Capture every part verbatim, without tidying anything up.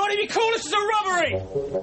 Everybody be cool, this is a robbery!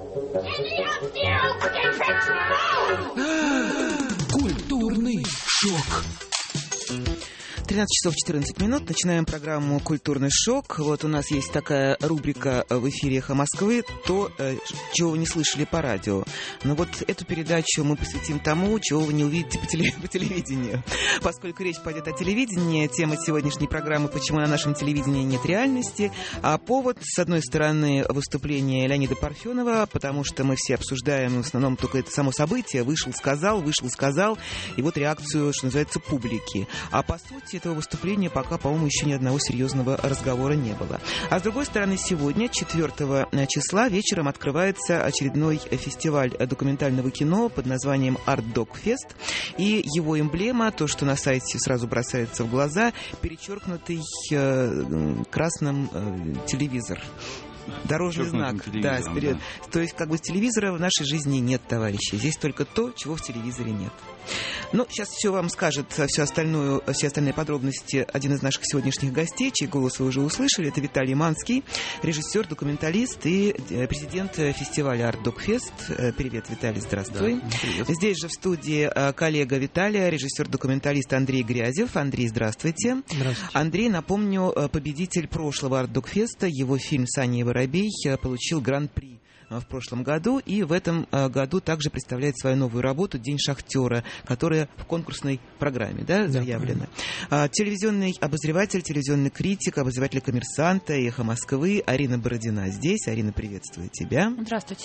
Культурный шок. тринадцать часов четырнадцать минут. Начинаем программу «Культурный шок». Вот у нас есть такая рубрика в эфире «Эхо Москвы», то, чего вы не слышали по радио. Но вот эту передачу мы посвятим тому, чего вы не увидите по, теле... по телевидению. Поскольку речь пойдет о телевидении, тема сегодняшней программы «Почему на нашем телевидении нет реальности?». А повод, с одной стороны, выступление Леонида Парфенова, потому что мы все обсуждаем в основном только это само событие. Вышел, сказал, вышел, сказал. И вот реакцию, что называется, публики. А по сути, этого выступления пока, по-моему, еще ни одного серьезного разговора не было. А с другой стороны, сегодня, четвёртого числа, вечером открывается очередной фестиваль документального кино под названием Art Doc Fest. И его эмблема, то, что на сайте сразу бросается в глаза, перечеркнутый э, красным э, телевизор. Дорожный знак, да, вперед. Да. То есть, как бы, телевизора в нашей жизни нет, товарищи. Здесь только то, чего в телевизоре нет. Ну, сейчас все вам скажет, всю остальную, все остальные подробности один из наших сегодняшних гостей, чей голос вы уже услышали. Это Виталий Манский, режиссер, документалист и президент фестиваля Art Doc Fest. Привет, Виталий, здравствуй. Да, привет. Здесь же в студии коллега Виталия, режиссер-документалист Андрей Грязев. Андрей, здравствуйте. Здравствуйте. Андрей, напомню, победитель прошлого Art Doc Fest. Его фильм с Аней Воробей получил гран-при в прошлом году, и в этом году также представляет свою новую работу «День шахтера», которая в конкурсной программе, да, заявлена. Да, телевизионный обозреватель, телевизионный критик, обозреватель «Коммерсанта», «Эхо Москвы» Арина Бородина здесь. Арина, приветствую тебя. Здравствуйте.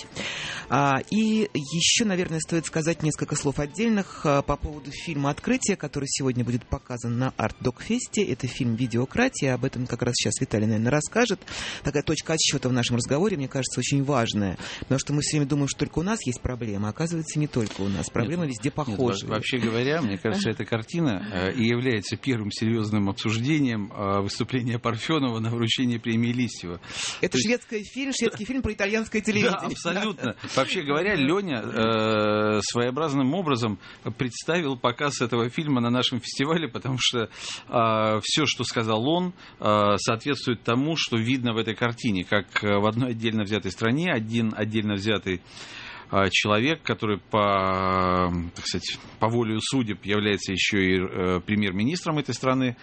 И еще, наверное, стоит сказать несколько слов отдельных по поводу фильма «Открытие», который сегодня будет показан на Art Doc Fest. Это фильм «Видеократия». Об этом как раз сейчас Виталий, наверное, расскажет. Такая точка отсчета в нашем разговоре, мне кажется, очень важная. Потому что мы все время думаем, что только у нас есть проблема. Оказывается, не только у нас. Проблемы нет, везде похожи. Нет, вообще говоря, мне кажется, эта картина э, и является первым серьезным обсуждением э, выступления Парфенова на вручении премии Листьева. Это То шведский есть... фильм, шведский фильм про итальянское телевидение. Да, абсолютно. Вообще говоря, Леня э, своеобразным образом представил показ этого фильма на нашем фестивале, потому что э, все, что сказал он, э, соответствует тому, что видно в этой картине, как в одной отдельно взятой стране один отдельно взятый человек, который по, так сказать, по воле судеб является еще и премьер-министром этой страны,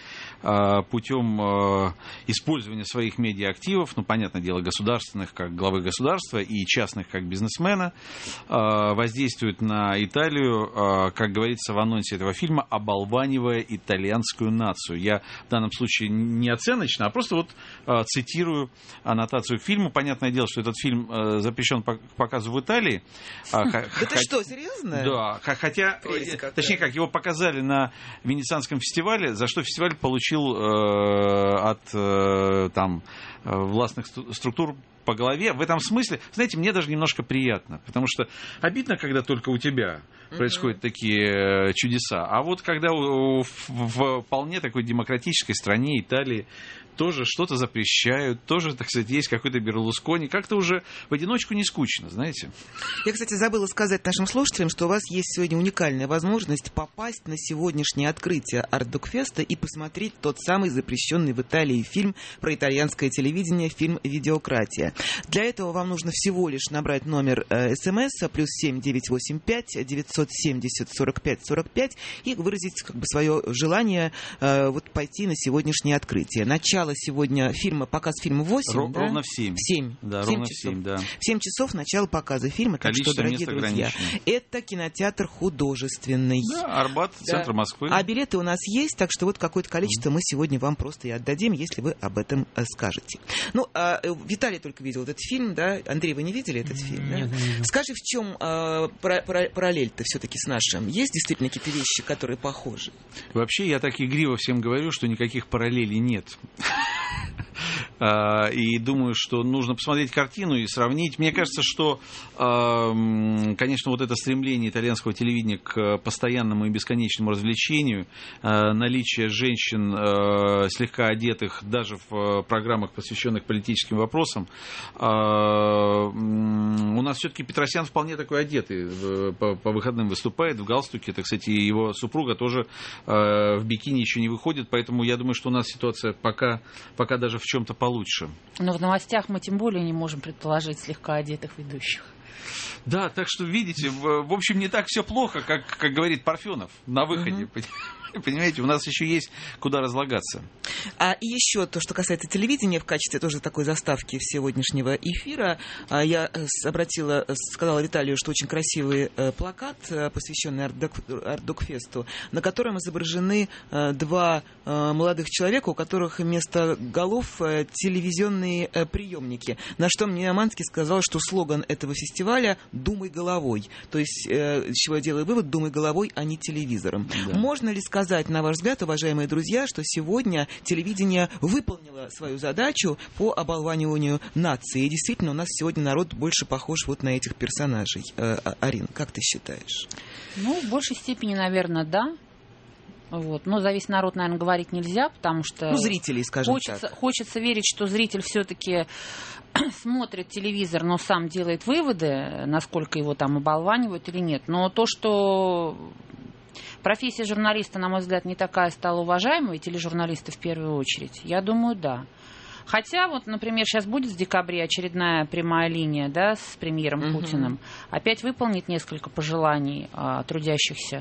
путем использования своих медиа-активов, ну, понятное дело, государственных как главы государства и частных как бизнесмена, воздействует на Италию, как говорится в анонсе этого фильма, оболванивая итальянскую нацию. Я в данном случае не оценочно, а просто вот цитирую аннотацию к фильму. Понятное дело, что этот фильм запрещен к показу в Италии. А, да х- ты что, серьезно? Да, хотя, точнее как, его показали на Венецианском фестивале, за что фестиваль получил э, от э, там, властных структур по голове. В этом смысле, знаете, мне даже немножко приятно, потому что обидно, когда только у тебя происходят mm-hmm. такие чудеса, а вот когда в, в вполне такой демократической стране, Италии, тоже что-то запрещают, тоже, так сказать, есть какой-то Берлускони. Как-то уже в одиночку не скучно, знаете. Я, кстати, забыла сказать нашим слушателям, что у вас есть сегодня уникальная возможность попасть на сегодняшнее открытие Art Doc Fest и посмотреть тот самый запрещенный в Италии фильм про итальянское телевидение, фильм «Видеократия». Для этого вам нужно всего лишь набрать номер э, СМС плюс семь девятьсот восемьдесят пять девятьсот семьдесят сорок пять сорок пять и выразить как бы свое желание э, вот, пойти на сегодняшнее открытие. Начало сегодня фильма, показ фильма в восемь, Ро- да? Ровно в семь. В семь. Да, в семь ровно часов. в семь, да. В семь часов начало показа фильма. Так количество что, дорогие друзья, это кинотеатр художественный. Да, Арбат, да. Центр Москвы. А билеты у нас есть, так что вот какое-то количество mm-hmm. мы сегодня вам просто и отдадим, если вы об этом скажете. Ну, а, Виталий только видел этот фильм, да? Андрей, вы не видели этот фильм? Mm-hmm. Да? Нет, не Скажи, в чем а, пара- пара- параллель-то все-таки с нашим? Есть действительно какие-то вещи, которые похожи? Вообще, я так игриво всем говорю, что никаких параллелей нет. И думаю, что нужно посмотреть картину и сравнить. Мне кажется, что, конечно, вот это стремление итальянского телевидения к постоянному и бесконечному развлечению, наличие женщин, слегка одетых даже в программах, посвященных политическим вопросам, у нас все-таки Петросян вполне такой одетый, по, по выходным выступает в галстуке, так сказать, и его супруга тоже в бикини еще не выходит, поэтому я думаю, что у нас ситуация пока, пока даже в чем-то получше. Но в новостях мы тем более не можем предположить слегка одетых ведущих. Да, так что, видите, в, в общем, не так все плохо, как, как говорит Парфенов на выходе. Uh-huh. Понимаете, у нас еще есть куда разлагаться. А и еще то, что касается телевидения, в качестве тоже такой заставки сегодняшнего эфира, я обратила, сказала Виталию, что очень красивый плакат, посвященный Арт-Док-фесту, на котором изображены два молодых человека, у которых вместо голов телевизионные приемники. На что мне Аманский сказал, что слоган этого фестиваля «Думай головой». То есть, с чего я делаю вывод, думай головой, а не телевизором. Да. Можно ли сказать, на ваш взгляд, уважаемые друзья, что сегодня телевидение выполнило свою задачу по оболваниванию нации? И действительно, у нас сегодня народ больше похож вот на этих персонажей. Арин, как ты считаешь? Ну, в большей степени, наверное, да. Вот. Но за весь народ, наверное, говорить нельзя, потому что... Ну, зрителей, скажем хочется, так. Хочется верить, что зритель все-таки смотрит телевизор, но сам делает выводы, насколько его там оболванивают или нет. Но то, что... Профессия журналиста, на мой взгляд, не такая стала уважаемой, тележурналисты в первую очередь. Я думаю, да. Хотя, вот, например, сейчас будет в декабре очередная прямая линия, да, с премьером uh-huh. Путиным. Опять выполнит несколько пожеланий а, трудящихся.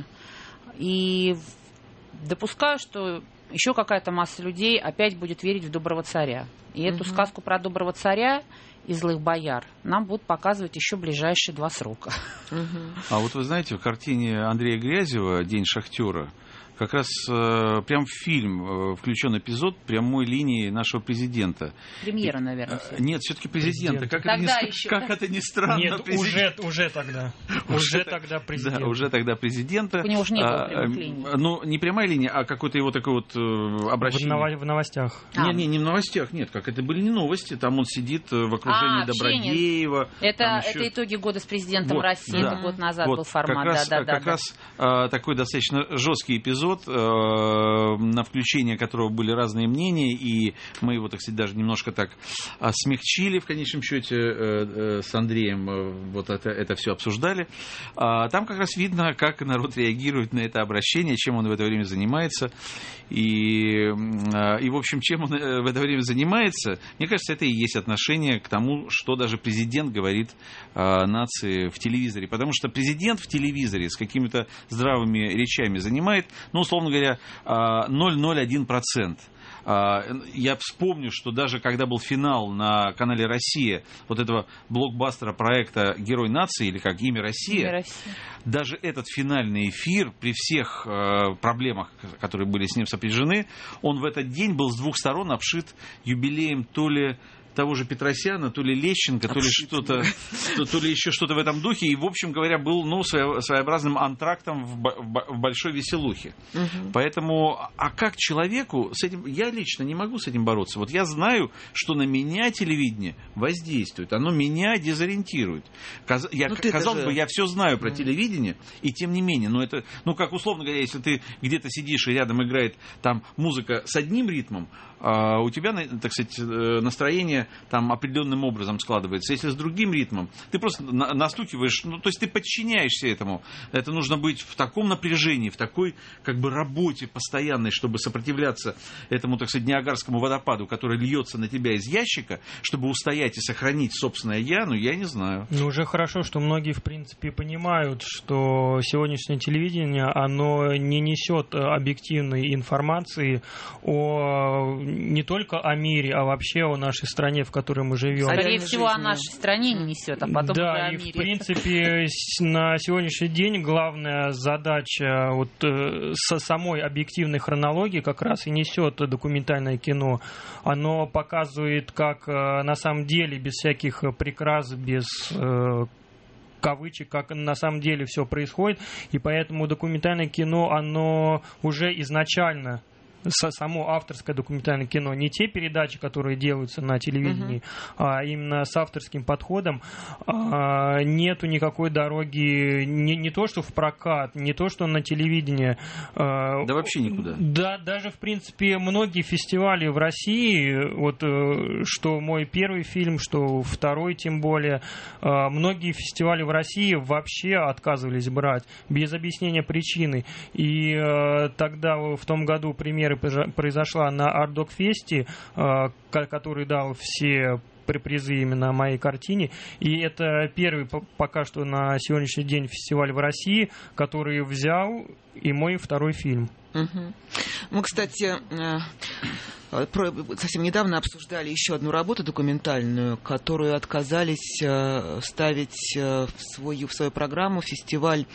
И допускаю, что еще какая-то масса людей опять будет верить в доброго царя. И uh-huh. эту сказку про доброго царя и злых бояр нам будут показывать еще ближайшие два срока. Uh-huh. А вот вы знаете, в картине Андрея Грязева «День шахтера» как раз э, прям в фильм э, включен эпизод прямой линии нашего президента. Премьера, наверное. Все. Нет, все-таки президента. Как, это, не, еще, как да? это ни странно. Нет, уже, уже тогда. Уже тогда президента. Да, уже тогда президента. У него уже не было прямых линий. Ну, не прямая линия, а какое-то его такое вот обращение. В, в новостях. А. Нет, не, не в новостях, нет. Как это были не новости. Там он сидит в окружении а, Добродеева. Это, еще... это итоги года с президентом вот, России. да. Это год назад вот, был формат. Как раз, да, да, как да, раз да. такой достаточно жесткий эпизод, на включение которого были разные мнения, и мы его, так сказать, даже немножко так смягчили в конечном счете с Андреем, вот это, это все обсуждали. Там как раз видно, как народ реагирует на это обращение, чем он в это время занимается. И, и в общем, чем он в это время занимается, мне кажется, это и есть отношение к тому, что даже президент говорит нации в телевизоре. Потому что президент в телевизоре с какими-то здравыми речами занимает, ну, условно говоря, ноль целых ноль один процент. Я вспомню, что даже когда был финал на канале «Россия» вот этого блокбастера проекта «Герой нации», или как «Имя Россия», Имя Россия. Даже этот финальный эфир, при всех проблемах, которые были с ним сопряжены, он в этот день был с двух сторон обшит юбилеем то ли того же Петросяна, то ли Лещенко, то ли что-то, то, то ли еще что-то в этом духе. И, в общем говоря, был, ну, своеобразным антрактом в, в большой веселухе. Угу. Поэтому, а как человеку с этим... Я лично не могу с этим бороться. Вот я знаю, что на меня телевидение воздействует. Оно меня дезориентирует. Каз... Я, ну, казалось же... бы, я все знаю про угу. телевидение, и тем не менее. Но это, ну, как условно говоря, если ты где-то сидишь, и рядом играет там музыка с одним ритмом, а у тебя, так сказать, настроение там определенным образом складывается. Если с другим ритмом, ты просто настукиваешь, ну, то есть ты подчиняешься этому. Это нужно быть в таком напряжении, в такой, как бы, работе постоянной, чтобы сопротивляться этому, так сказать, Ниагарскому водопаду, который льется на тебя из ящика, чтобы устоять и сохранить собственное «я», ну, я не знаю. Ну, уже хорошо, что многие, в принципе, понимают, что сегодняшнее телевидение, оно не несет объективной информации о не только о мире, а вообще о нашей стране, в которой мы живем. Скорее всего, жизни. О нашей стране не несет, а потом да, уже о и мире. В принципе, на сегодняшний день главная задача вот, со самой объективной хронологии как раз и несет документальное кино. Оно показывает, как на самом деле, без всяких прикрас, без кавычек, как на самом деле все происходит. И поэтому документальное кино, оно уже изначально... само авторское документальное кино, не те передачи, которые делаются на телевидении, uh-huh. а именно с авторским подходом, а, нету никакой дороги, не, не то что в прокат, не то что на телевидение. А, да вообще никуда. Да, даже в принципе многие фестивали в России, вот что мой первый фильм, что второй тем более, а, многие фестивали в России вообще отказывались брать без объяснения причины. И а, тогда в том году премьеры которая произошла на Артдок-фесте, который дал все призы именно моей картине. И это первый пока что на сегодняшний день фестиваль в России, который взял и мой второй фильм. Угу. Мы, кстати, совсем недавно обсуждали еще одну работу документальную, которую отказались ставить в свою, в свою программу фестиваль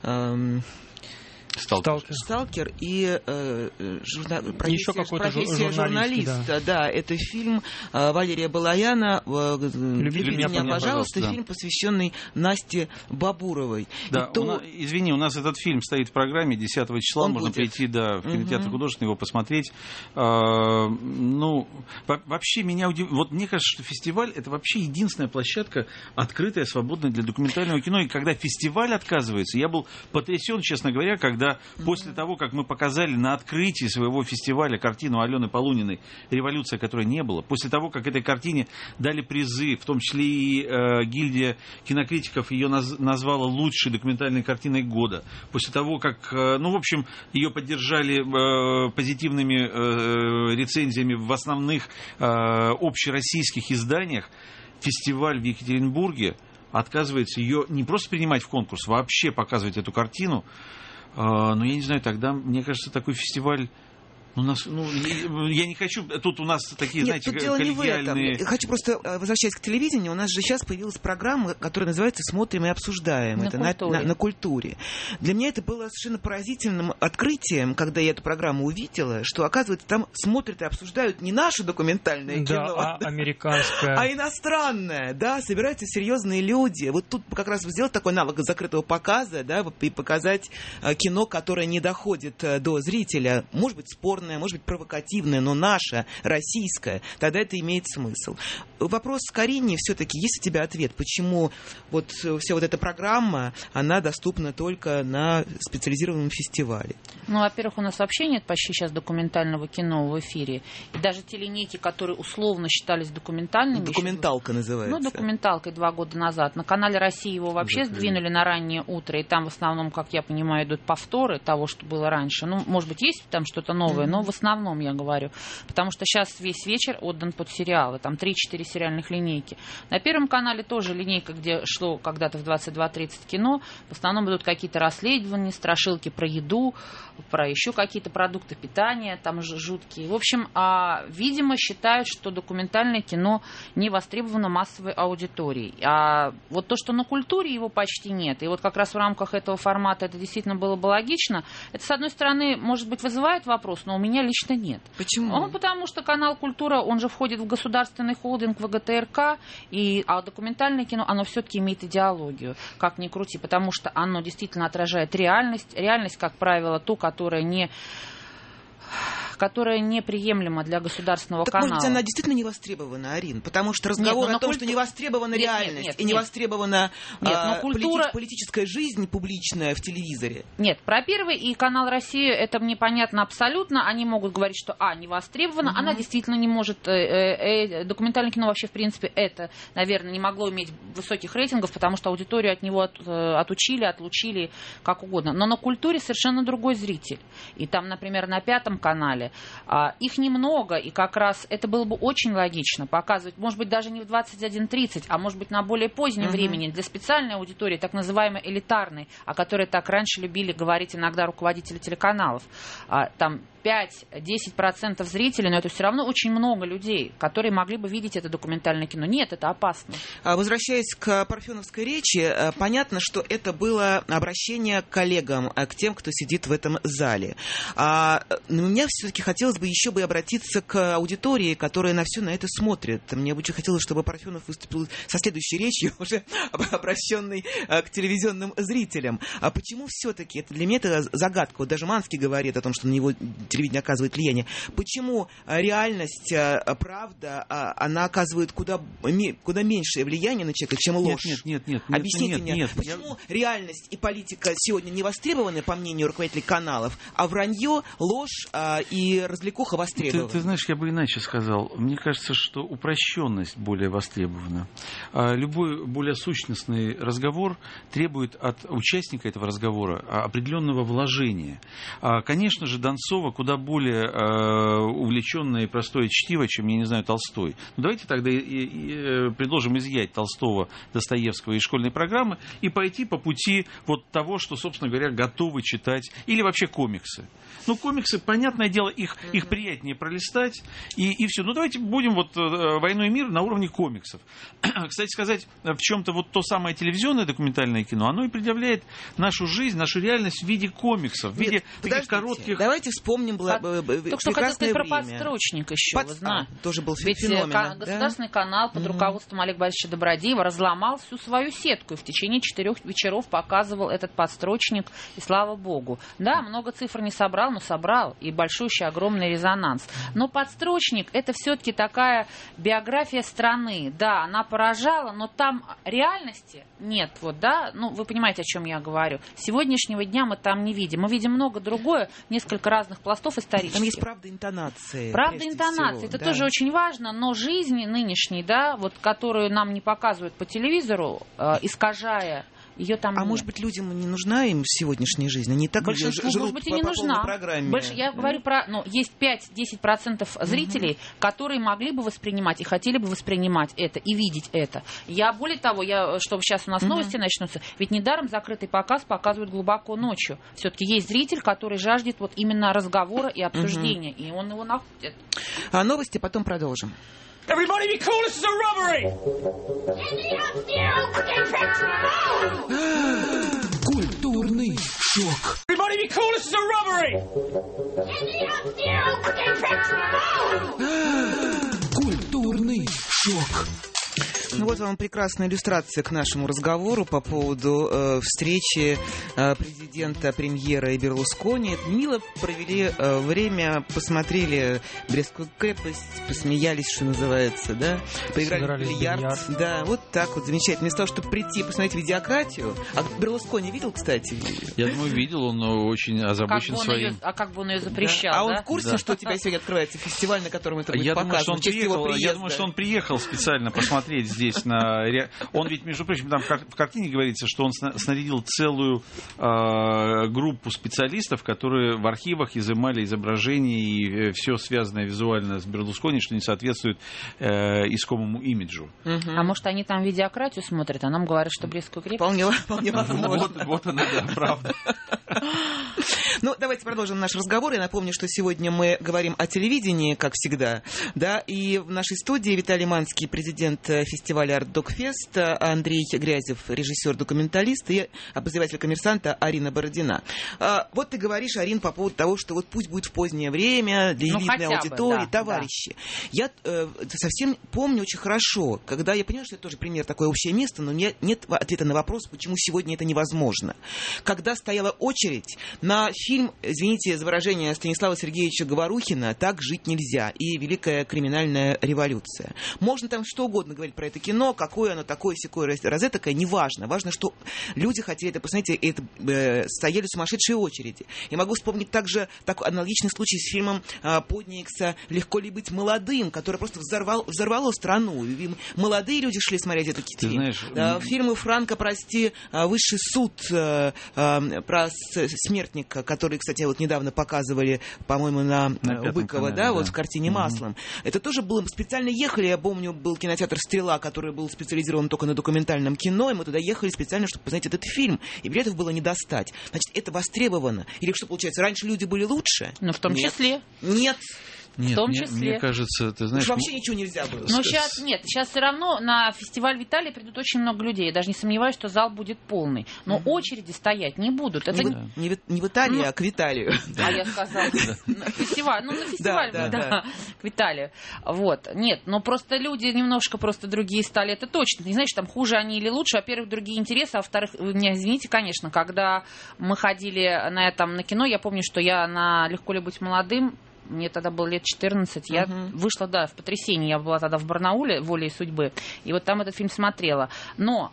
Сталкер. Сталкер. Сталкер и э, журна... профессия, еще какой-то профессия журналиста. Да. да, это фильм э, Валерия Балаяна «Люби меня, меня, пожалуйста», пожалуйста да. фильм, посвященный Насте Бабуровой. Да, то... нас, извини, у нас этот фильм стоит в программе десятого числа, Он можно будет. прийти да, в кинотеатр угу. художественный, его посмотреть. А, ну, вообще меня удивляет, вот мне кажется, что фестиваль — это вообще единственная площадка, открытая, свободная для документального кино, и когда фестиваль отказывается, я был потрясен, честно говоря, когда Да, после того, как мы показали на открытии своего фестиваля картину Алены Полуниной «Революция, которой не было», после того, как этой картине дали призы, в том числе и э, гильдия кинокритиков ее наз- назвала лучшей документальной картиной года, после того, как, э, ну, в общем, ее поддержали э, позитивными э, рецензиями в основных э, общероссийских изданиях, фестиваль в Екатеринбурге отказывается ее не просто принимать в конкурс, вообще показывать эту картину. Ну, я не знаю, тогда, мне кажется, такой фестиваль... У нас, ну, я не хочу... Тут у нас такие, Нет, знаете, тут дело коллегиальные... не в этом. Хочу просто, возвращаясь к телевидению, у нас же сейчас появилась программа, которая называется «Смотрим и обсуждаем». На это культуре. На, на, на культуре. Для меня это было совершенно поразительным открытием, когда я эту программу увидела, что, оказывается, там смотрят и обсуждают не наше документальное да, кино, а да, американское. А иностранное. Да, собираются серьезные люди. Вот тут как раз сделать такой навык закрытого показа, да, и показать кино, которое не доходит до зрителя. Может быть, спорное, может быть, провокативное, но наше, российское, тогда это имеет смысл. Вопрос к Карине все-таки, есть у тебя ответ, почему вот вся вот эта программа, она доступна только на специализированном фестивале? Ну, во-первых, у нас вообще нет почти сейчас документального кино в эфире. И даже те линейки, которые условно считались документальными... Документалка еще... называется. Ну, документалкой два года назад. На канале «Россия» его вообще Закрыли. сдвинули на раннее утро, и там в основном, как я понимаю, идут повторы того, что было раньше. Ну, может быть, есть там что-то новое, но в основном, я говорю. Потому что сейчас весь вечер отдан под сериалы. Там три-четыре сериальных линейки. На Первом канале тоже линейка, где шло когда-то в двадцать два тридцать кино. В основном идут какие-то расследования, страшилки про еду, про еще какие-то продукты питания, там же жуткие. В общем, а, видимо, считают, что документальное кино не востребовано массовой аудиторией. А вот то, что на культуре его почти нет, и вот как раз в рамках этого формата это действительно было бы логично, это, с одной стороны, может быть, вызывает вопрос, но у меня лично нет. Почему? Ну, потому что канал «Культура», он же входит в государственный холдинг ВГТРК, и, а документальное кино, оно все-таки имеет идеологию, как ни крути, потому что оно действительно отражает реальность. Реальность, как правило, ту, которая не... которая неприемлема для государственного так, канала. Может быть, она действительно не востребована, Арин? Потому что разговор нет, о том, культу... что не востребована нет, реальность нет, нет, и не нет. востребована нет, а, культура... полити... политическая жизнь публичная в телевизоре. Нет, про Первый и канал «Россия» это мне понятно абсолютно. Они могут говорить, что, а, не востребована, угу. Она действительно не может... Э, э, документальное кино вообще, в принципе, это, наверное, не могло иметь высоких рейтингов, потому что аудиторию от него от, э, отучили, отлучили, как угодно. Но на «Культуре» совершенно другой зритель. И там, например, на Пятом канале их немного, и как раз это было бы очень логично показывать, может быть, даже не в двадцать один тридцать, а может быть, на более позднем uh-huh. времени, для специальной аудитории, так называемой элитарной, о которой так раньше любили говорить иногда руководители телеканалов. Там пять-десять процентов зрителей, но это все равно очень много людей, которые могли бы видеть это документальное кино. Нет, это опасно. Возвращаясь к парфеновской речи, понятно, что это было обращение к коллегам, к тем, кто сидит в этом зале. А у меня все-таки хотелось бы еще бы обратиться к аудитории, которая на все на это смотрит. Мне бы очень хотелось, чтобы Парфенов выступил со следующей речью, уже обращенной к телевизионным зрителям. А почему все-таки, это для меня это загадка, вот даже Манский говорит о том, что на него телевидение оказывает влияние. Почему реальность, правда, она оказывает куда, куда меньшее влияние на человека, чем ложь? Нет, нет, нет. нет Объясните нет, мне, нет, почему я... реальность и политика сегодня не востребованы, по мнению руководителей каналов, а вранье, ложь и и развлекуха востребована. Ты, ты знаешь, я бы иначе сказал. Мне кажется, что упрощенность более востребована. Любой более сущностный разговор требует от участника этого разговора определенного вложения. Конечно же, Донцова куда более увлеченное и простое чтиво, чем, я не знаю, Толстой. Но давайте тогда и, и предложим изъять Толстого, Достоевского из школьной программы и пойти по пути вот того, что, собственно говоря, готовы читать, или вообще комиксы. Ну, комиксы, понятное дело, их, mm-hmm. их приятнее пролистать, и, и все. Ну, давайте будем вот «Войну и мир» на уровне комиксов. Кстати сказать, в чем-то вот то самое телевизионное документальное кино, оно и предъявляет нашу жизнь, нашу реальность в виде комиксов, в виде Нет, таких коротких... Давайте вспомним было, Под... Только что хотел сказать про подстрочник еще, Под... вы знаете. А, тоже был Ведь феномен, да? Государственный канал под mm-hmm. руководством Олега Борисовича Добродеева разломал всю свою сетку и в течение четырех вечеров показывал этот подстрочник, и слава богу. Да, много цифр не собрал, но собрал, и большущий, огромный резонанс. Но подстрочник — это все-таки такая биография страны. Да, она поражала, но там реальности нет. Вот, да? Ну, вы понимаете, о чем я говорю. Сегодняшнего дня мы там не видим. Мы видим много другое, несколько разных пластов исторических. Там есть правда интонации. Правда интонации. Всего, это да. тоже очень важно, но жизнь нынешней, да, вот, которую нам не показывают по телевизору, э, искажая ее там а нет. Может быть, людям не нужна им сегодняшняя жизнь? Они так Большинству, живут может быть, и по, не по нужна. программе. Больше, я mm-hmm. говорю про... Ну, есть пять-десять процентов зрителей, mm-hmm. которые могли бы воспринимать и хотели бы воспринимать это и видеть это. Я, более того, я, чтобы сейчас у нас mm-hmm. новости начнутся, ведь недаром закрытый показ показывают глубоко ночью. Все-таки есть зритель, который жаждет вот именно разговора и обсуждения, mm-hmm. и он его находит. А новости потом продолжим. Everybody be cool, this is a robbery! Культурный шок. Everybody be cool, this is a robbery! Культурный шок. Ну вот вам прекрасная иллюстрация к нашему разговору по поводу э, встречи э, президента, премьера и Берлускони. Мило провели э, время, посмотрели Брестскую крепость, посмеялись, что называется, да, поиграли в бильярд. бильярд. Да, вот так вот замечательно. Вместо того, чтобы прийти посмотреть «Видеократию». А Берлускони видел, кстати? Я думаю, видел, он очень озабочен как своим. Ее, а как бы он ее запрещал, да? А да? он в курсе, да. что у тебя сегодня открывается фестиваль, на котором это будет я показано? Думаю, что он приехал, я думаю, что он приехал специально посмотреть здесь. Здесь на... Он ведь, между прочим, там в картине говорится, что он снарядил целую э, группу специалистов, которые в архивах изымали изображения и все связанное визуально с Берлускони, что не соответствует э, искомому имиджу. Угу. А может, они там видеократию смотрят, а нам говорят, что Брестскую крепость? Вполне, вполне возможно. Вот, вот она, да, правда. Ну, давайте продолжим наш разговор. Я напомню, что сегодня мы говорим о телевидении, как всегда. Да, и в нашей студии Виталий Манский, президент фестиваля «Артдокфест», Андрей Грязев, режиссер-документалист, и обозреватель «Коммерсанта» Арина Бородина. А, вот ты говоришь, Арин, по поводу того, что вот пусть будет в позднее время, для элитной ну, аудитории, да, товарищи. Да. Я э, совсем помню очень хорошо, когда я понимаю, что это тоже пример такое общее место, но нет, нет ответа на вопрос, почему сегодня это невозможно. Когда стояла очередь на фильм, извините за выражение, Станислава Сергеевича Говорухина «Так жить нельзя» и «Великая криминальная революция». Можно там что угодно говорить про это кино, какое оно такое, сякое, розетокое, неважно. Важно, что люди хотели это посмотреть, и это, э, стояли сумасшедшие очереди. Я могу вспомнить также такой аналогичный случай с фильмом э, Подникса «Легко ли быть молодым», который просто взорвал, взорвало страну. И молодые люди шли смотреть этот Ты фильм. Знаешь, да, фильмы Франко, прости, «Высший суд», э, э, про смертника, который, кстати, вот недавно показывали, по-моему, на, на Быкова, канале, да, да, вот в картине угу. «Маслом». Это тоже было, специально ехали, я помню, был кинотеатр «Стрела», который был специализирован только на документальном кино, и мы туда ехали специально, чтобы посмотреть этот фильм, и билетов было не достать. Значит, это востребовано. Или что получается, раньше люди были лучше? Ну, в том Нет. числе. Нет. Нет, в том мне, числе. Мне кажется, ты знаешь... Уж вообще ничего нельзя было. Но сейчас нет, сейчас все равно на фестиваль Виталия придут очень много людей. Я даже не сомневаюсь, что зал будет полный. Но mm-hmm. очереди стоять не будут. Это... Не, в, не, в, не в Италии, ну, а к Виталию. А я сказала, на фестиваль, ну на фестиваль, да, да, да, да, к Виталию. Вот, нет, но просто люди немножко просто другие стали, это точно. Не знаешь, там хуже они или лучше, во-первых, другие интересы, а во-вторых, вы меня извините, конечно, когда мы ходили на этом на кино, я помню, что я на «Легко ли быть молодым», мне тогда было лет четырнадцать, я uh-huh. вышла, да, в потрясении, я была тогда в Барнауле, «Волей судьбы», и вот там этот фильм смотрела. Но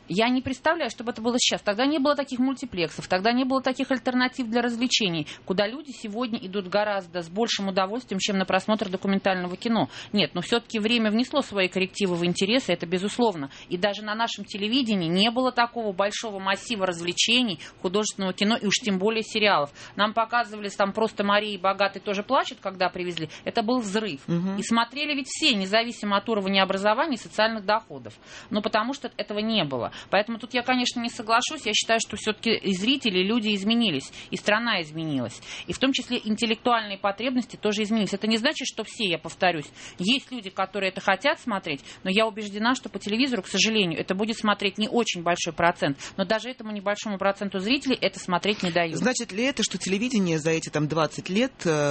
Я не представляю, чтобы это было сейчас. Тогда не было таких мультиплексов, тогда не было таких альтернатив для развлечений, куда люди сегодня идут гораздо с большим удовольствием, чем на просмотр документального кино. Нет, но все-таки время внесло свои коррективы в интересы, это безусловно. И даже на нашем телевидении не было такого большого массива развлечений, художественного кино и уж тем более сериалов. Нам показывали там просто Мария богатый тоже плачет, когда привезли. Это был взрыв. Угу. И смотрели ведь все, независимо от уровня образования и социальных доходов. Но потому что этого не было. Поэтому тут я, конечно, не соглашусь. Я считаю, что все-таки и зрители, и люди изменились, и страна изменилась. И в том числе интеллектуальные потребности тоже изменились. Это не значит, что все, я повторюсь. Есть люди, которые это хотят смотреть, но я убеждена, что по телевизору, к сожалению, это будет смотреть не очень большой процент. Но даже этому небольшому проценту зрителей это смотреть не дают. Значит ли это, что телевидение за эти там двадцать лет,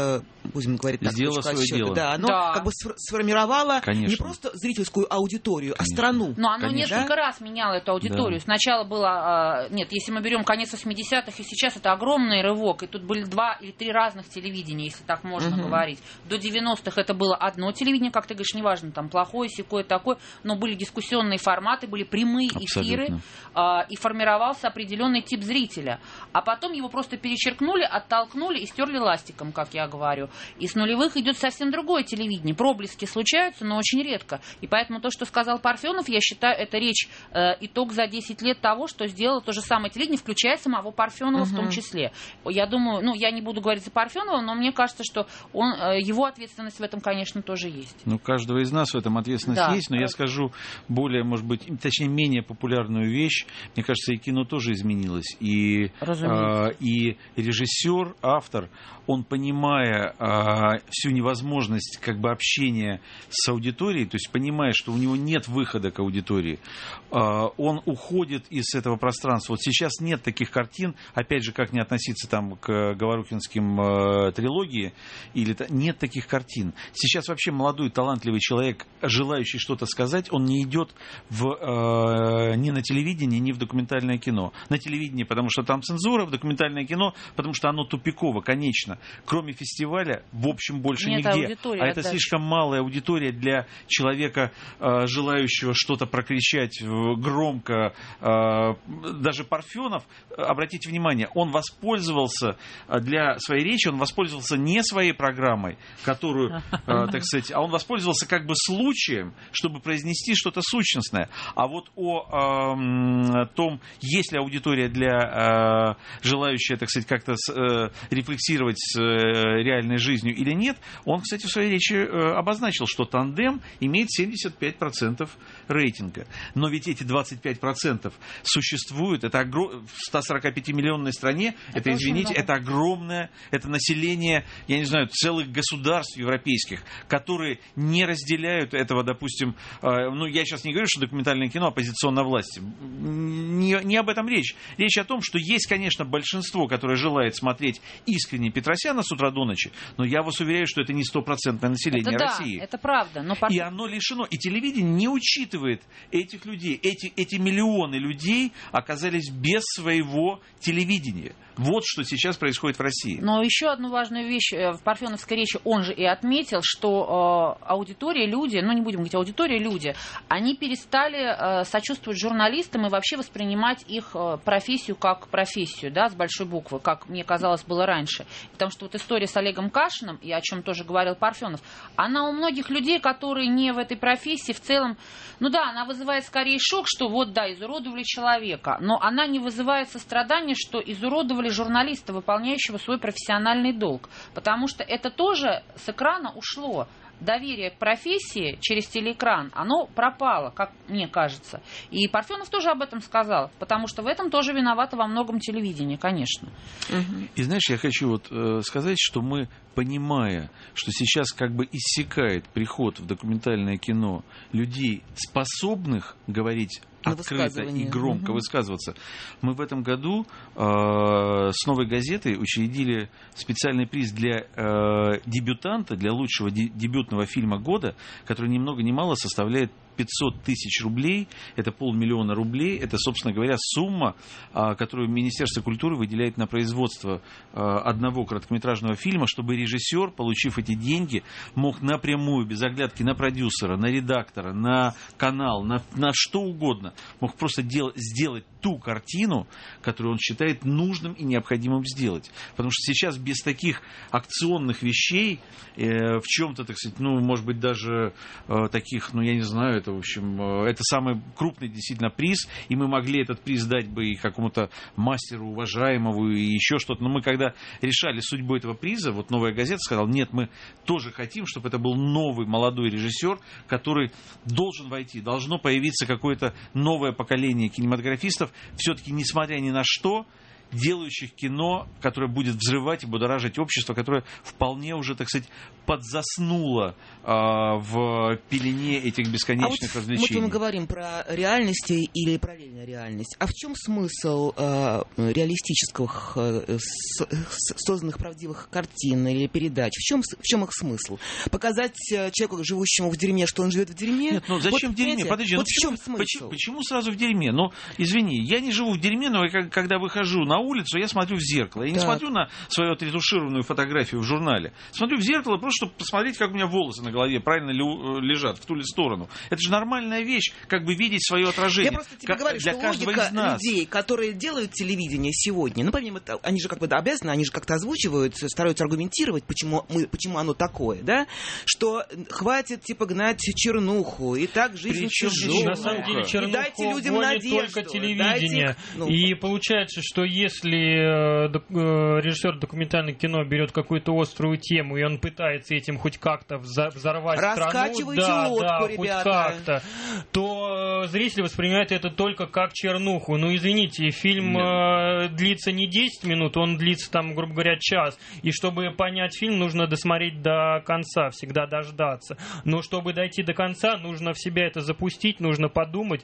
будем говорить так, сделало свое отсчета, дело. Да, оно да. как бы сформировало Конечно. Не просто зрительскую аудиторию, Конечно. А страну. Но оно Конечно. несколько раз меняло эту аудиторию. Да. Сначала было... Нет, если мы берем конец восьмидесятых, и сейчас это огромный рывок. И тут были два или три разных телевидения, если так можно угу. говорить. До девяностых это было одно телевидение, как ты говоришь, неважно, там плохое, сякое, такое, но были дискуссионные форматы, были прямые эфиры, и формировался определенный тип зрителя. А потом его просто перечеркнули, оттолкнули и стерли ластиком, как я говорю. И с нулевых идет совсем другое телевидение. Проблески случаются, но очень редко. И поэтому то, что сказал Парфенов, я считаю, это речь, э, итог за десять лет того, что сделало то же самое телевидение, включая самого Парфенова угу. в том числе. Я думаю, ну, я не буду говорить за Парфенова, но мне кажется, что он, э, его ответственность в этом, конечно, тоже есть. Ну, у каждого из нас в этом ответственность да. есть, но я скажу более, может быть, точнее, менее популярную вещь. Мне кажется, и кино тоже изменилось. И, э, и режиссер, автор, он, понимая э, всю невозможность как бы общения с аудиторией, то есть понимая, что у него нет выхода к аудитории, э, он уходит из этого пространства. Вот сейчас нет таких картин, опять же, как не относиться там к говорухинским э, трилогии, или нет таких картин. Сейчас вообще молодой, талантливый человек, желающий что-то сказать, он не идет в, э, ни на телевидение, ни в документальное кино. На телевидении, потому что там цензура, в документальное кино, потому что оно тупиково, конечно. Кроме фестиваля, в общем, больше Нет, нигде. А это дальше. слишком малая аудитория для человека, э, желающего что-то прокричать громко. Э, даже Парфенов, обратите внимание, он воспользовался для своей речи, он воспользовался не своей программой, которую, э, так сказать, а он воспользовался как бы случаем, чтобы произнести что-то сущностное. А вот о э, том, есть ли аудитория для э, желающая, так сказать, как-то э, рефлексировать с реальной жизнью или нет, он, кстати, в своей речи обозначил, что «Тандем» имеет семьдесят пять процентов рейтинга. Но ведь эти двадцать пять процентов существуют, это огром... в ста сорока пяти миллионной стране, это, это извините, это огромное, это население, я не знаю, целых государств европейских, которые не разделяют этого, допустим, ну, я сейчас не говорю, что документальное кино оппозиционной власти, не, не об этом речь. Речь о том, что есть, конечно, большинство, которое желает смотреть искренне Петросяна с утра до ночи, но я вас уверяю, что это не стопроцентное население это России. Да, это правда. Но... И оно лишено. И телевидение не учитывает этих людей. Эти, эти миллионы людей оказались без своего телевидения. Вот что сейчас происходит в России. Но еще одну важную вещь в парфеновской речи он же и отметил, что э, аудитория, люди, ну не будем говорить аудитория, люди, они перестали э, сочувствовать журналистам и вообще воспринимать их э, профессию как профессию, да, с большой буквы, как мне казалось было раньше. Потому что вот история с Олегом Кашиным, и о чем тоже говорил Парфенов, она у многих людей, которые не в этой профессии, в целом, ну да, она вызывает скорее шок, что вот да, изуродовали человека, но она не вызывает сострадания, что изуродовали журналиста, выполняющего свой профессиональный долг. Потому что это тоже с экрана ушло. Доверие к профессии через телеэкран, оно пропало, как мне кажется. И Парфенов тоже об этом сказал, потому что в этом тоже виновато во многом телевидение, конечно. И знаешь, я хочу вот э, сказать, что мы, понимая, что сейчас как бы иссякает приход в документальное кино людей, способных говорить открыто и громко угу. высказываться. Мы в этом году э, с «Новой газетой» учредили специальный приз для э, дебютанта, для лучшего де- дебютного фильма года, который ни много ни мало составляет пятьсот тысяч рублей, это полмиллиона рублей, это, собственно говоря, сумма, которую Министерство культуры выделяет на производство одного короткометражного фильма, чтобы режиссер, получив эти деньги, мог напрямую, без оглядки на продюсера, на редактора, на канал, на, на что угодно, мог просто дел, сделать ту картину, которую он считает нужным и необходимым сделать. Потому что сейчас без таких акционных вещей, э, в чем-то, так сказать, ну, может быть, даже э, таких, ну, я не знаю, это, в общем, э, это самый крупный действительно приз, и мы могли этот приз дать бы и какому-то мастеру уважаемому, и еще что-то. Но мы, когда решали судьбу этого приза, вот «Новая газета» сказала, нет, мы тоже хотим, чтобы это был новый молодой режиссер, который должен войти, должно появиться какое-то новое поколение кинематографистов, все-таки, несмотря ни на что, делающих кино, которое будет взрывать и будоражить общество, которое вполне уже, так сказать, подзаснуло э, в пелене этих бесконечных а вот, развлечений. Вот мы говорим про реальность или параллельную реальность. А в чем смысл э, реалистических, э, с, созданных правдивых картин или передач? В чем, в чем их смысл? Показать человеку, живущему в дерьме, что он живет в дерьме? Нет, ну зачем вот, в дерьме? Подожди, вот ну, в чем почему, смысл? Почему, почему сразу в дерьме? Ну, извини, я не живу в дерьме, но я, когда выхожу на улицу, я смотрю в зеркало. Я так. не смотрю на свою отретушированную фотографию в журнале. Смотрю в зеркало просто, чтобы посмотреть, как у меня волосы на голове правильно ли, лежат, в ту ли сторону. Это же нормальная вещь, как бы видеть свое отражение. Я просто тебе как, говорю, для что каждого логика из нас. людей, которые делают телевидение сегодня, ну, помимо того, они же как бы обязаны, они же как-то озвучивают, стараются аргументировать, почему, мы, почему оно такое, да, что хватит, типа, гнать чернуху, и так жизнь тяжелая. На самом деле чернуху дайте людям надежду, только телевидение. Дайте, ну, и получается, что если режиссер документального кино берет какую-то острую тему, и он пытается этим хоть как-то взорвать раскачивайте страну, лодку, да, да, ребята. хоть как-то, то зритель воспринимает это только как чернуху. Ну, извините, фильм э, длится не десять минут, он длится, там, грубо говоря, час. И чтобы понять фильм, нужно досмотреть до конца, всегда дождаться. Но чтобы дойти до конца, нужно в себя это запустить, нужно подумать.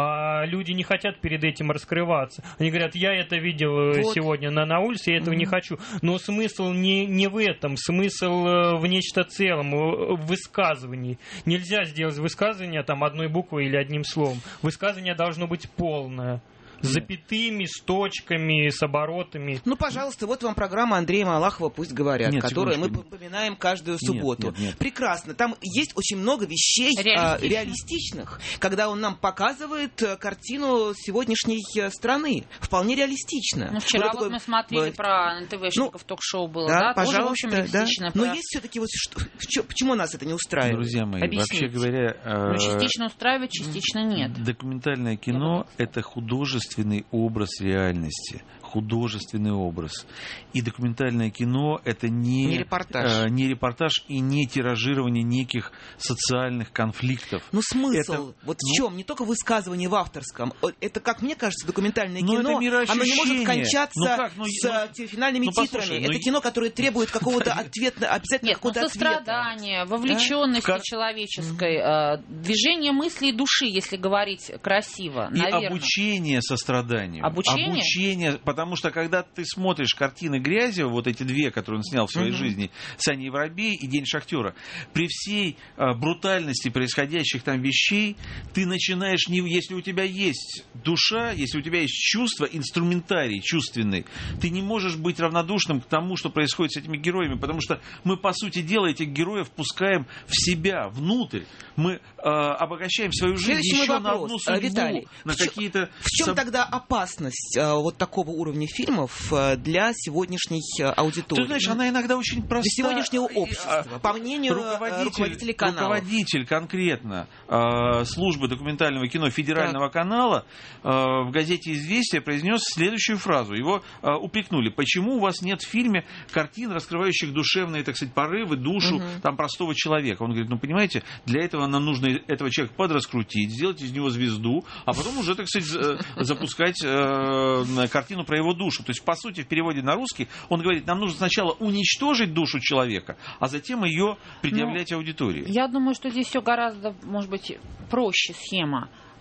А люди не хотят перед этим раскрываться. Они говорят, я это видел вот. сегодня на, на улице, я этого mm-hmm. не хочу. Но смысл не, не в этом, смысл в нечто целом, в высказывании. Нельзя сделать высказывание там одной буквой или одним словом. Высказывание должно быть полное. С запятыми, с точками, с оборотами. Ну, пожалуйста, вот вам программа Андрея Малахова «Пусть говорят», нет, которую мы нет. поминаем каждую субботу. Нет, нет, нет. Прекрасно. Там есть очень много вещей Реалистично. а, реалистичных, когда он нам показывает картину сегодняшней страны. Вполне реалистично. Ну, вчера вот, вот такой... мы смотрели вот. про эн тэ вэ-шников, ну, ток-шоу было, да? Да, тоже, пожалуйста, в общем, реалистично. Да. Про... Но есть все-таки вот что, почему нас это не устраивает? Друзья мои, Объясните. вообще говоря... Э... Ну, частично устраивает, частично нет. Документальное кино — это художественный образ реальности, художественный образ. И документальное кино — это не, не, репортаж. Э, не репортаж и не тиражирование неких социальных конфликтов. Ну, смысл это, вот ну, в чем? Не только в высказывании в авторском. Это, как мне кажется, документальное ну, кино, оно не может кончаться ну, как? Ну, с ну, финальными ну, титрами. послушай, это ну, кино, которое требует какого-то ответа, обязательно Нет, какого-то ну, ответа. сострадание, вовлеченности да? человеческой, mm-hmm. движение мысли и души, если говорить красиво, и наверное. обучение состраданию. Обучение? Обучение, потому что когда ты смотришь картины Грязева, вот эти две, которые он снял в своей mm-hmm. жизни, «Саня и Воробей» и «День шахтера», при всей а, брутальности происходящих там вещей, ты начинаешь, не, если у тебя есть душа, если у тебя есть чувство, инструментарий чувственный, ты не можешь быть равнодушным к тому, что происходит с этими героями, потому что мы, по сути дела, этих героев пускаем в себя, внутрь. Мы а, обогащаем свою жизнь Следующий еще вопрос, на одну судьбу, Виталий, на в чем, какие-то... В чем тогда опасность а, вот такого уровня фильмов для сегодняшней аудитории? Ты знаешь, она иногда очень проста. Для сегодняшнего общества, по мнению руководитель, руководителей канала. Руководитель конкретно э, службы документального кино федерального так. канала э, в газете «Известия» произнес следующую фразу. Его э, упрекнули. Почему у вас нет в фильме картин, раскрывающих душевные, так сказать, порывы, душу угу. там, простого человека? Он говорит, ну, понимаете, для этого нам нужно этого человека подраскрутить, сделать из него звезду, а потом уже, так сказать, запускать э, картину про его душу. То есть, по сути, в переводе на русский он говорит, нам нужно сначала уничтожить душу человека, а затем ее предъявлять ну, аудитории. Я думаю, что здесь все гораздо, может быть, проще схема.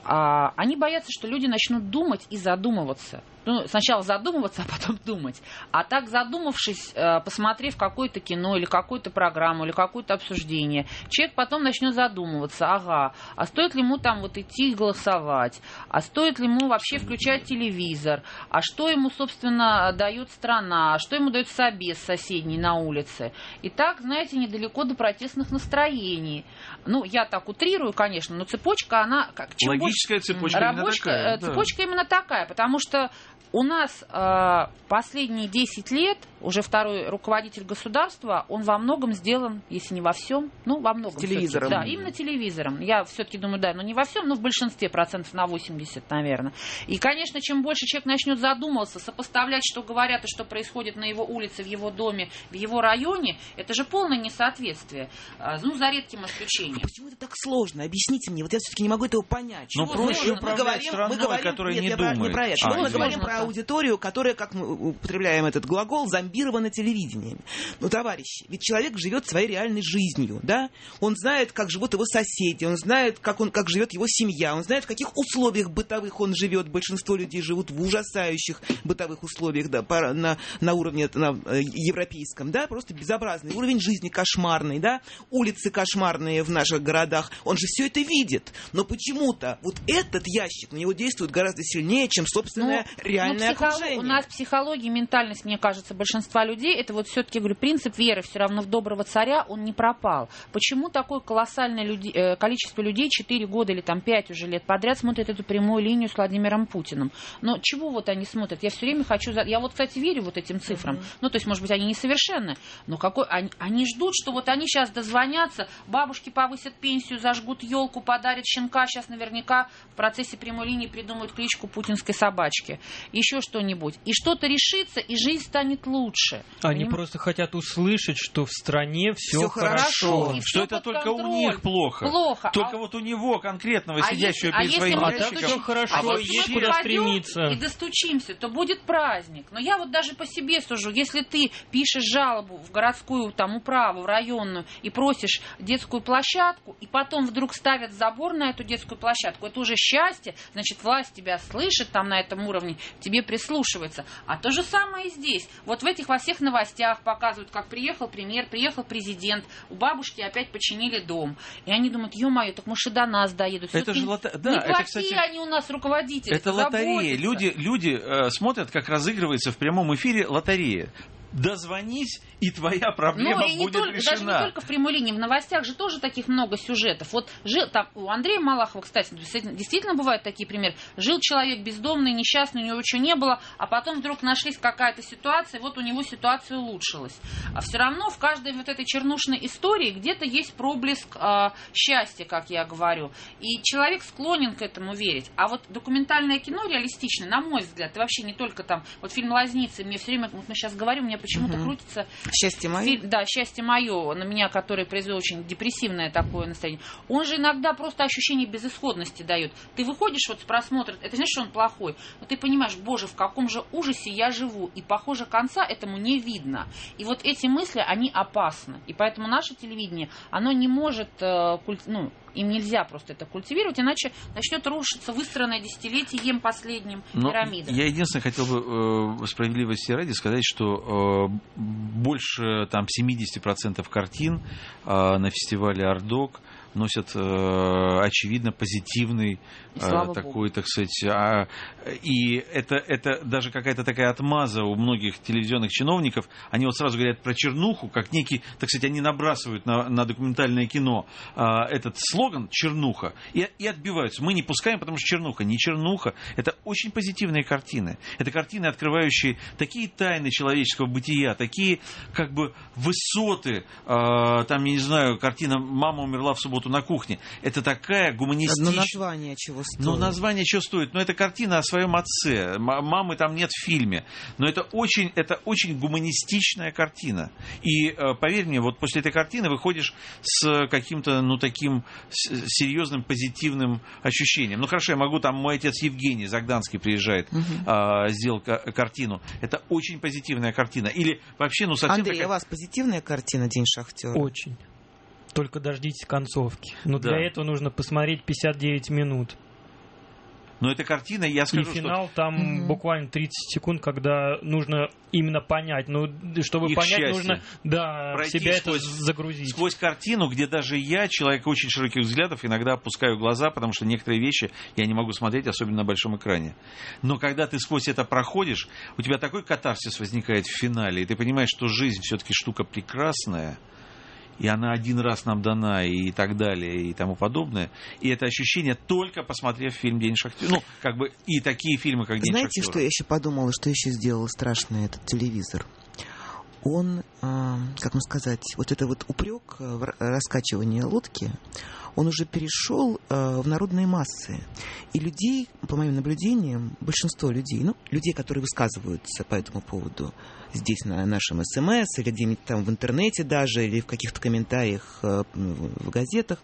а, они боятся, что люди начнут думать и задумываться. Ну, сначала задумываться, а потом думать. А так задумавшись, посмотрев какое-то кино или какую-то программу, или какое-то обсуждение, человек потом начнет задумываться, ага, а стоит ли ему там вот идти голосовать, а стоит ли ему вообще включать телевизор, а что ему, собственно, дает страна, а что ему дает собес соседний на улице. И так, знаете, недалеко до протестных настроений. Ну, я так утрирую, конечно, но цепочка, она... Чем Логическая больше, цепочка рабочка, именно такая. Цепочка да. именно такая, потому что у нас э, последние десять лет уже второй руководитель государства, он во многом сделан, если не во всем, ну, во многом. Телевизором. Да, именно телевизором. Я все-таки думаю, да, но не во всем, но в большинстве, процентов на восемьдесят, наверное. И, конечно, чем больше человек начнет задумываться, сопоставлять, что говорят и что происходит на его улице, в его доме, в его районе, это же полное несоответствие. Ну, за редким исключением. А почему это так сложно? Объясните мне. Вот я все-таки не могу этого понять. Ну, Чего проще сложно? управлять мы говорим, страной, мы говорим, которая нет, не я думает. Про, не про это. А, мы извините. говорим про аудиторию, которая, как мы употребляем этот глагол, зомбирована телевидением. Ну, товарищи, ведь человек живет своей реальной жизнью, да? Он знает, как живут его соседи, он знает, как, он, как живет его семья, он знает, в каких условиях бытовых он живет. Большинство людей живут в ужасающих бытовых условиях, да, по, на, на уровне на, европейском, да, просто безобразный уровень жизни, кошмарный, да, улицы кошмарные в наших городах. Он же все это видит, но почему-то вот этот ящик на него действует гораздо сильнее, чем собственное ну, реальное ну, психолог... окружение. У нас психология, ментальность, мне кажется, большинства людей, это вот все-таки, говорю, принцип веры все равно в доброго царя, он не пропал. Почему такое колоссальное люди... количество людей четыре года или там пять уже лет подряд смотрят эту прямую линию с Владимиром Путиным? Но чего вот они смотрят? Я все время хочу... Я вот, кстати, верю вот этим цифрам. Mm-hmm. Ну, то есть, может быть, они несовершенны, но какой... они... они ждут, что вот они сейчас дозвонятся, бабушки повысят пенсию, зажгут елку, подарят щенка, сейчас наверняка в процессе прямой линии придумают кличку путинской собачки. Еще что-нибудь. И что-то решится, и жизнь станет лучше. Они Поним... просто хотят услышать, что в стране все, все хорошо. хорошо. И что все это только контроль. у них плохо. Плохо. Только а... вот у него конкретного, а сидящего если, перед а своим если ящиком. А так хорошо, а есть если мы куда попадем стремиться. И достучимся, то будет праздник. Но я вот даже по себе сужу. Если ты пишешь жалобу в городскую там, управу, в районную, и просишь детскую площадку, и потом вдруг ставят забор на эту детскую площадку, это уже счастье, значит, власть тебя слышит там на этом уровне, тебе прислушивается. А то же самое и здесь. Вот в этих во всех новостях показывают, как приехал премьер, приехал президент, у бабушки опять починили дом. И они думают, ё-моё, так может и до нас доедут. Это же лото... да, неплохие это, кстати, они у нас руководители. это лотерея. Люди, люди э, смотрят, как разыгрывается в прямом эфире лотерея. Дозвонись, и твоя проблема ну, и не будет только, решена. Даже не только в прямой линии, в новостях же тоже таких много сюжетов. Вот жил, там, у Андрея Малахова, кстати, действительно бывают такие примеры. Жил человек бездомный, несчастный, у него ничего не было, а потом вдруг нашлись какая-то ситуация, и вот у него ситуация улучшилась. А все равно в каждой вот этой чернушной истории где-то есть проблеск э, счастья, как я говорю. И человек склонен к этому верить. А вот документальное кино реалистичное, на мой взгляд, и вообще не только там, вот фильм «Лазницы», мне все время, вот мы сейчас говорим, мне почему-то угу. крутится... «Счастье мое». Фильм, да, «Счастье мое», на меня, который произвел очень депрессивное такое настроение. Он же иногда просто ощущение безысходности дает. Ты выходишь вот с просмотра, это значит, что он плохой, но ты понимаешь, боже, в каком же ужасе я живу, и, похоже, конца этому не видно. И вот эти мысли, они опасны. И поэтому наше телевидение, оно не может, ну, им нельзя просто это культивировать, иначе начнет рушиться выстроенная десятилетием последним Но пирамида. Я единственное хотел бы э, справедливости ради сказать, что э, больше там семьдесят процентов картин э, на фестивале «Ардок» носят, э, очевидно, позитивный э, такой, так сказать, а, и это, это даже какая-то такая отмаза у многих телевизионных чиновников. Они вот сразу говорят про чернуху, как некий, так сказать, они набрасывают на, на документальное кино э, этот слоган «чернуха» и, и отбиваются. Мы не пускаем, потому что чернуха. Не чернуха. Это очень позитивные картины. Это картины, открывающие такие тайны человеческого бытия, такие как бы высоты. Э, там, я не знаю, картина «Мама умерла в субботу на кухне». Это такая гуманистичная... Но название чего стоит? Ну, название чего стоит? Но это картина о своем отце. Мамы там нет в фильме. Но это очень, это очень гуманистичная картина. И, поверь мне, вот после этой картины выходишь с каким-то, ну, таким серьезным позитивным ощущением. Ну, хорошо, я могу, там, мой отец Евгений Загданский приезжает, угу. а, сделал картину. Это очень позитивная картина. Или вообще, ну, совсем Андрей, такая... а у вас позитивная картина «День шахтера»? Очень. Только дождитесь концовки. Но да. для этого нужно посмотреть пятьдесят девять минут. Но эта картина, я скажу, и финал что... там mm-hmm. буквально тридцать секунд, когда нужно именно понять. Ну, чтобы их понять, счастье. Нужно да, в себя сквозь, это загрузить. Сквозь картину, где даже я, человек очень широких взглядов, иногда опускаю глаза, потому что некоторые вещи я не могу смотреть, особенно на большом экране. Но когда ты сквозь это проходишь, у тебя такой катарсис возникает в финале, и ты понимаешь, что жизнь все-таки штука прекрасная, и она один раз нам дана, и так далее, и тому подобное. И это ощущение, только посмотрев фильм «День шахтера». Ну, как бы, и такие фильмы, как «День Знаете, шахтера». что я еще подумала, что еще сделал страшный этот телевизор? Он, э, как вам сказать, вот это вот упрек в раскачивании лодки, он уже перешел э, в народные массы. И людей, по моим наблюдениям, большинство людей, ну, людей, которые высказываются по этому поводу здесь на нашем СМС, или где-нибудь там в интернете даже, или в каких-то комментариях э, в газетах,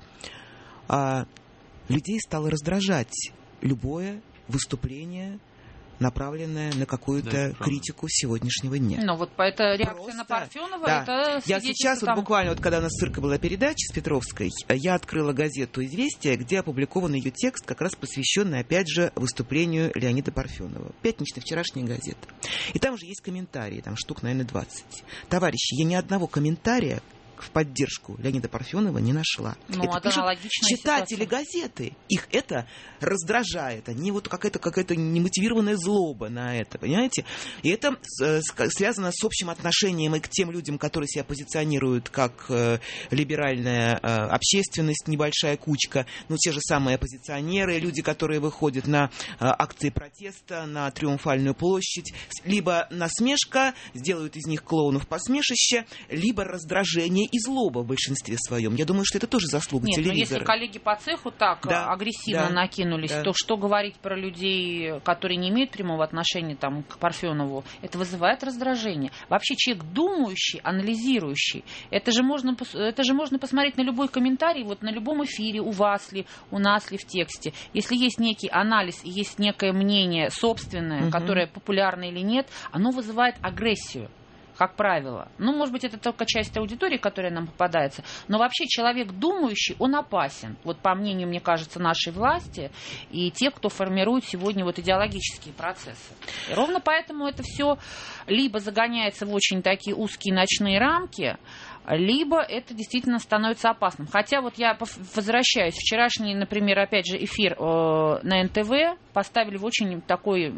э, людей стало раздражать любое выступление, направленная на какую-то да, критику сегодняшнего дня. Ну, вот эта реакция Просто, на Парфенова, да. это Я сейчас, там... вот буквально, вот когда у нас с Иркой была передача с Петровской, я открыла газету «Известия», где опубликован ее текст, как раз посвященный, опять же, выступлению Леонида Парфенова. Пятничная вчерашняя газета. И там же есть комментарии, там штук, наверное, двадцать. Товарищи, я ни одного комментария в поддержку Леонида Парфенова не нашла. Ну, это это пишут читатели ситуация. газеты. Их это раздражает. Они вот какая-то, какая-то немотивированная злоба на это, понимаете? И это э, связано с общим отношением и к тем людям, которые себя позиционируют как э, либеральная э, общественность, небольшая кучка, ну, те же самые оппозиционеры, люди, которые выходят на э, акции протеста, на Триумфальную площадь, либо насмешка, сделают из них клоунов посмешище, либо раздражение и злоба в большинстве своем. Я думаю, что это тоже заслуга Нет, телевизора. Но если коллеги по цеху так да, агрессивно да, накинулись, да. то что говорить про людей, которые не имеют прямого отношения там, к Парфенову, это вызывает раздражение. Вообще человек думающий, анализирующий, это же можно, это же можно посмотреть на любой комментарий, вот на любом эфире, у вас ли, у нас ли в тексте. Если есть некий анализ, есть некое мнение собственное, угу. которое популярно или нет, оно вызывает агрессию. Как правило. Ну, может быть, это только часть аудитории, которая нам попадается. Но вообще человек думающий, он опасен. Вот по мнению, мне кажется, нашей власти и тех, кто формирует сегодня вот идеологические процессы. И ровно поэтому это все либо загоняется в очень такие узкие ночные рамки, либо это действительно становится опасным. Хотя вот я возвращаюсь. Вчерашний, например, опять же, эфир э, на эн тэ вэ поставили в очень такое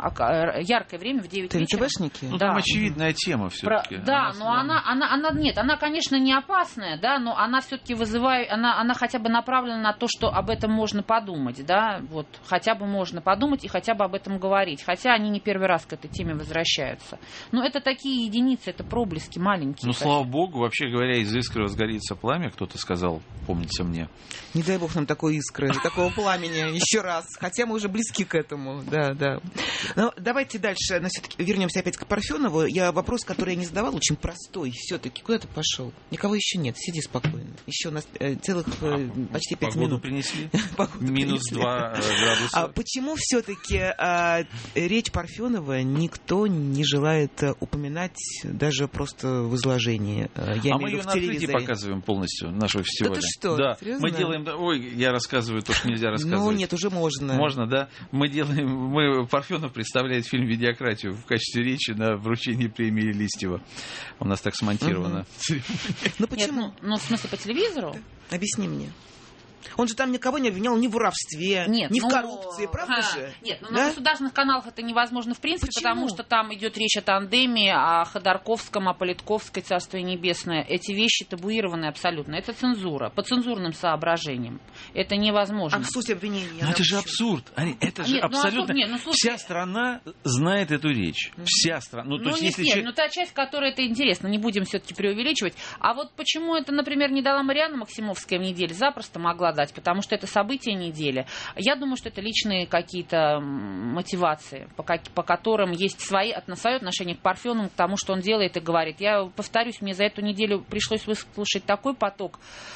яркое время, в девять вечера. ТНТВшники? Ну, да. там очевидная тема все-таки. Про... Да, она, но она, она, она, нет, она, конечно, не опасная, да, но она все-таки вызывает, она, она хотя бы направлена на то, что об этом можно подумать, да, вот, хотя бы можно подумать и хотя бы об этом говорить. Хотя они не первый раз к этой теме возвращаются. Но это такие единицы, это проблески маленькие. Ну, слава богу, вообще говоря, из искры возгорится пламя, кто-то сказал, помнится мне. Не дай бог нам такой искры, такого пламени еще раз. Хотя мы уже близки к этому. Да, да. Но давайте дальше, но все-таки вернемся опять к Парфенову. Я вопрос, который я не задавала, очень простой. Все-таки куда ты пошел? Никого еще нет. Сиди спокойно. Еще у нас э, целых э, почти пять Погоду минут. принесли. Погоду Минус принесли. два градуса. А почему все-таки э, речь Парфенова никто не желает упоминать даже просто в изложении? Я а мы ее на открытии показываем полностью нашего фестиваля. Это что? Да. Серьезно? Мы делаем... Ой, я рассказываю то, что нельзя рассказывать. Ну, нет, уже можно. Можно, да. Мы делаем... Мы... Парфенов представляет фильм «Видеократию» в качестве речи на вручении премии Листьева. У нас так смонтировано. Угу. Ну, почему? Нет, ну, в смысле, по телевизору? Да. Объясни мне. Он же там никого не обвинял ни в воровстве, нет, ни ну, в коррупции, правда а, же? Нет, ну, да? на государственных каналах это невозможно в принципе, Почему? Потому что там идет речь о тандеме, о Ходорковском, о Политковской, Царствие Небесное. Эти вещи табуированы абсолютно. Это цензура, по цензурным соображениям. Это невозможно. А в суть обвинения? Ну, это же абсурд. Это же нет, абсолютно... Ну, нет, ну, слушай... Вся страна знает эту речь. Вся страна. Ну, то ну есть, не если все, че... но та часть, которая это интересно, не будем все-таки преувеличивать. А вот почему это, например, не дала Марианна Максимовская в неделю, запросто могла дать, потому что это события недели. Я думаю, что это личные какие-то мотивации, по, как, по которым есть свои, свое отношение к Парфенову, к тому, что он делает и говорит. Я повторюсь, мне за эту неделю пришлось выслушать такой поток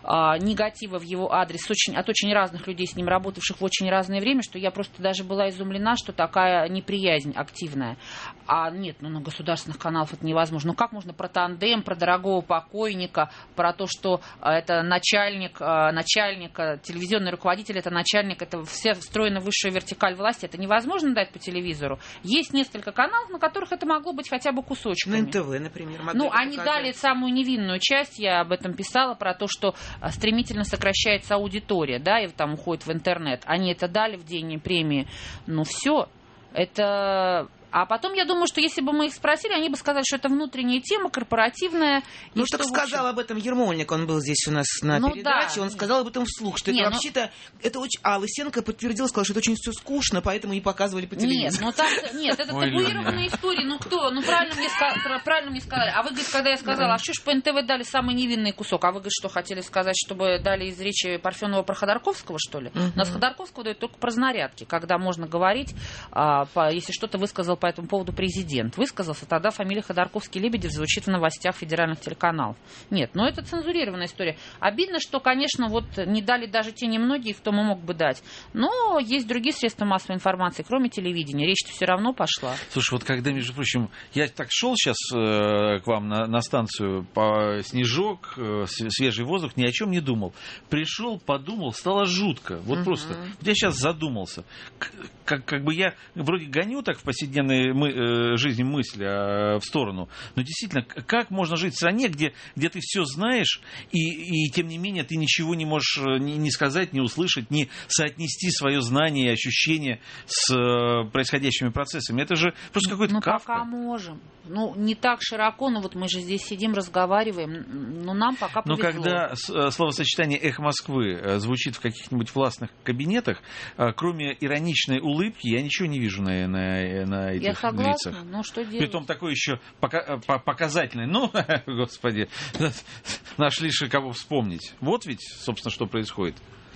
а, негатива в его адрес очень, от очень разных людей, с ним работавших в очень разное время, что я просто даже была изумлена, что такая неприязнь активная. А нет, ну на государственных каналах это невозможно. Ну как можно про тандем, про дорогого покойника, про то, что это начальник, начальник, телевизионный руководитель, это начальник, это вся встроена высшая вертикаль власти, это невозможно дать по телевизору. Есть несколько каналов, на которых это могло быть хотя бы кусочками. На эн тэ вэ, например. Ну, они показать. Дали самую невинную часть, я об этом писала, про то, что стремительно сокращается аудитория, да, и там уходит в интернет. Они это дали в день премии. Ну, все, это... А потом, я думаю, что если бы мы их спросили, они бы сказали, что это внутренняя тема, корпоративная. Ну, и так что, сказал общем... об этом Ермольник, он был здесь у нас на ну, передаче, да. он сказал об этом вслух, что не, это ну... вообще-то, это очень... А Лысенко подтвердил, сказал, что это очень все скучно, поэтому не показывали по телевизору. Нет, ну там, нет, это табуированная история, ну кто, ну правильно мне, правильно мне сказали. А вы, говорит, когда я сказала, а что ж по эн тэ вэ дали самый невинный кусок, а вы, говорит, что хотели сказать, чтобы дали из речи Парфенова про Ходорковского, что ли? У нас Ходорковского дают только про знарядки, когда можно говорить, если что-то высказал по этому поводу президент. Высказался, тогда фамилия Ходорковский-Лебедев звучит в новостях федеральных телеканалов. Нет, но это цензурированная история. Обидно, что, конечно, вот не дали даже те немногие, кто мог бы дать. Но есть другие средства массовой информации, кроме телевидения. Речь-то все равно пошла. Слушай, вот когда, между прочим, я так шел сейчас э, к вам на, на станцию, по снежок, э, свежий воздух, ни о чем не думал. Пришел, подумал, стало жутко. Вот uh-huh. просто. Вот я сейчас задумался. Как, как бы я вроде гоню так в повседневной мы, э, жизни мысли э, в сторону. Но действительно, как можно жить в стране, где, где ты все знаешь, и, и тем не менее ты ничего не можешь ни, ни сказать, ни услышать, ни соотнести свое знание и ощущение с э, происходящими процессами. Это же просто какой-то ну, Кафка. Пока можем. Ну, не так широко, но вот мы же здесь сидим, разговариваем, но нам пока повезло. Но когда словосочетание «Эхо Москвы» звучит в каких-нибудь властных кабинетах, кроме ироничной улыбки, я ничего не вижу на, на, на этих я согласна, лицах. Ну, что делать? Притом такой еще пока, показательный. Ну, господи, нашли же кого вспомнить. Вот ведь, собственно, что происходит.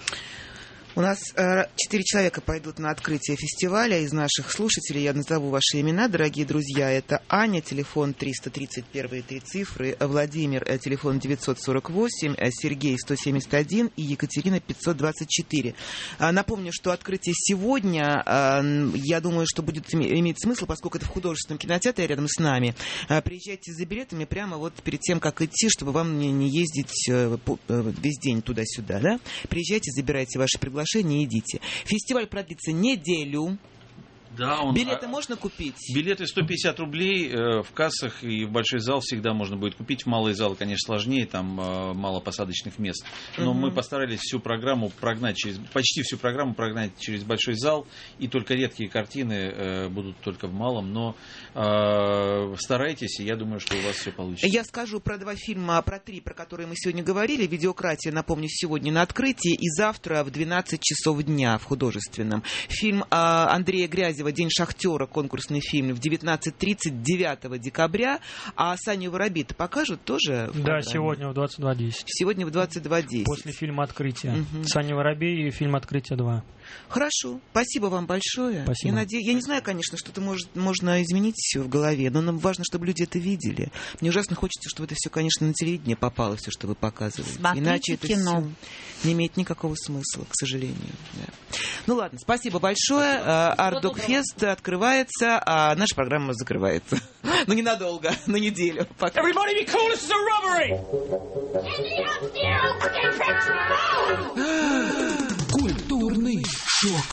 У нас э, четыре человека пойдут на открытие фестиваля из наших слушателей. Я назову ваши имена, дорогие друзья. Это Аня, телефон триста тридцать первые три цифры, Владимир, э, телефон девятьсот сорок восемь, э, Сергей сто семьдесят один и Екатерина пятьсот двадцать четыре. Э, напомню, что открытие сегодня, э, я думаю, что будет иметь смысл, поскольку это в художественном кинотеатре рядом с нами. Э, приезжайте за билетами прямо вот перед тем, как идти, чтобы вам не, не ездить э, по, э, весь день туда-сюда. Да? Приезжайте, забирайте ваши приглашения. Не идите. Фестиваль продлится неделю. Да, он... Билеты можно купить? Билеты сто пятьдесят рублей э, в кассах и в большой зал всегда можно будет купить. В малый зал, конечно, сложнее, там э, мало посадочных мест. Но угу. мы постарались всю программу прогнать через, почти всю программу прогнать через большой зал. И только редкие картины э, будут только в малом. Но э, старайтесь, и я думаю, что у вас все получится. Я скажу про два фильма, про три, про которые мы сегодня говорили. «Видеократия», напомню, сегодня на открытии. И завтра в двенадцать часов дня в художественном. Фильм э, Андрея Грязева «День шахтера», конкурсный фильм, в девятнадцать тридцать девятого декабря. А Саню Воробей-то покажут тоже? Да, сегодня в двадцать два десять. Сегодня в двадцать два десять. После фильма «Открытие». Угу. Саня Воробей и фильм «Открытие два». Хорошо. Спасибо вам большое. Спасибо. Я, наде... Я не знаю, конечно, что-то может... можно изменить все в голове, но нам важно, чтобы люди это видели. Мне ужасно хочется, чтобы это все, конечно, на телевидение попало, все, что вы показываете. Смотрите Иначе это кино. все не имеет никакого смысла, к сожалению. Да. Ну ладно, спасибо большое. Артдокфест открывается, а наша программа закрывается. Ну, ненадолго, на неделю. Пока. Everybody be cool, this is a robbery! Культурный шок.